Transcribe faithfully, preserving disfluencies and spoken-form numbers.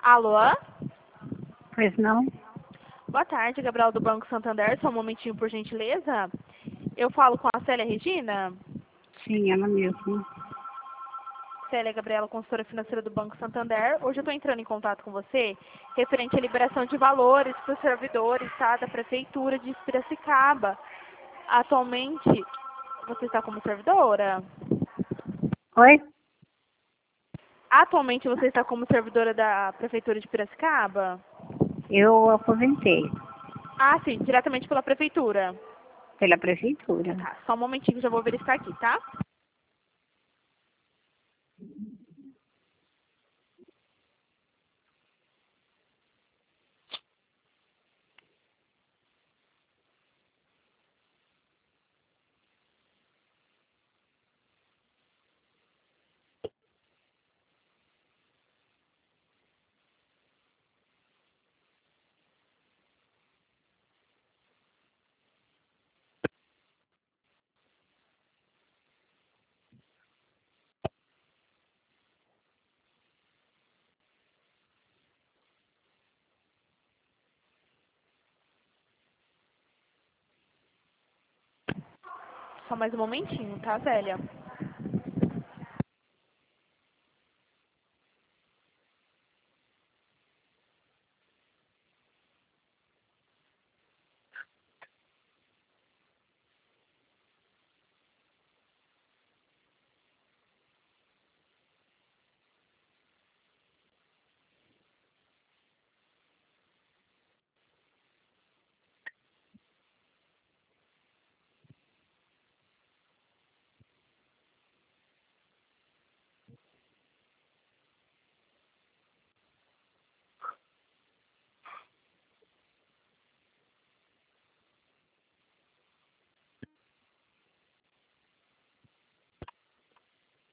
Alô? Pois não? Boa tarde, Gabriela do Banco Santander. Só um momentinho, por gentileza. Eu falo com a Célia Regina. Sim, ela mesma. Célia Gabriela, consultora financeira do Banco Santander. Hoje eu estou entrando em contato com você referente à liberação de valores para os servidores, tá, da Prefeitura de Piracicaba. Atualmente, você está como servidora? Oi? Atualmente você está como servidora da Prefeitura de Piracicaba? Eu aposentei Ah, sim, diretamente pela Prefeitura. pela prefeitura. Tá, só um momentinho que eu já vou verificar aqui, tá? Só mais um momentinho, tá, Zélia?